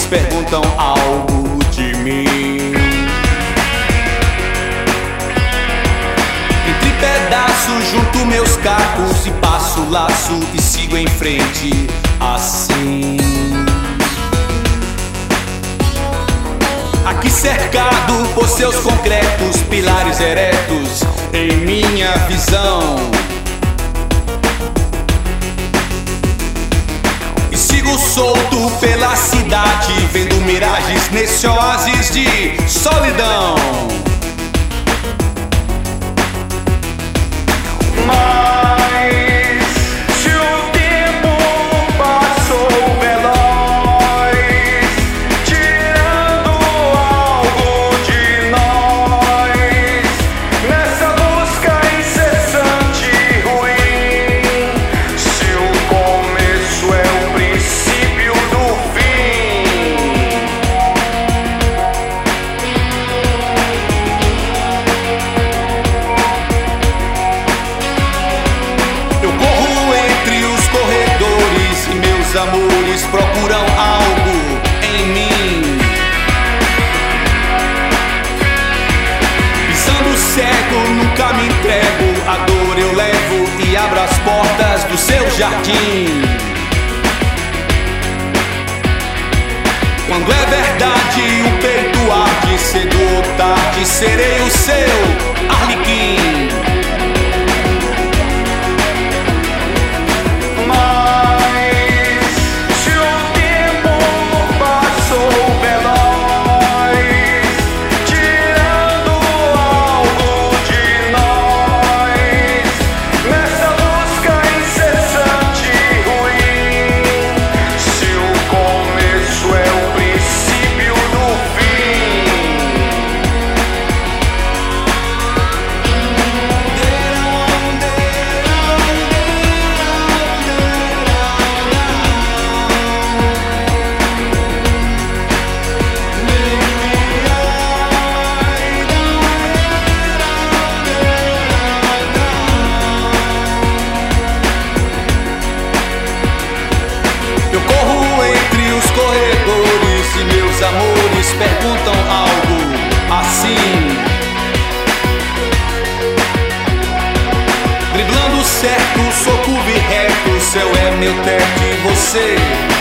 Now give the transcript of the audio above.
perguntam algo de mim. Entre pedaços junto meus cacos e passo o laço e sigo em frente assim. Aqui cercado por seus concretos, pilares eretos em minha visão. E sigo solto pela cidade, vendo miragens nesse oásis de solidão. Mas se o tempo passou veloz, tirando algo de nós, nessa busca incessante e ruim, se o começo é o princípio do fim. Eu corro entre os corredores e meus amores procuram algo em mim. Pisando cego, nunca me entrego, a dor eu levo e abro as portas do seu jardim. Quando é verdade, o peito arde, cedo ou tarde serei o seu arlequim. Mas se o tempo passou veloz, tirando algo de nós, nessa busca incessante e ruim, se o começo é o princípio do fim. Eu corro entre os corredores e meus amores perguntam algo assim. Driblando certo, sou curvo e reto, o céu é meu teto e você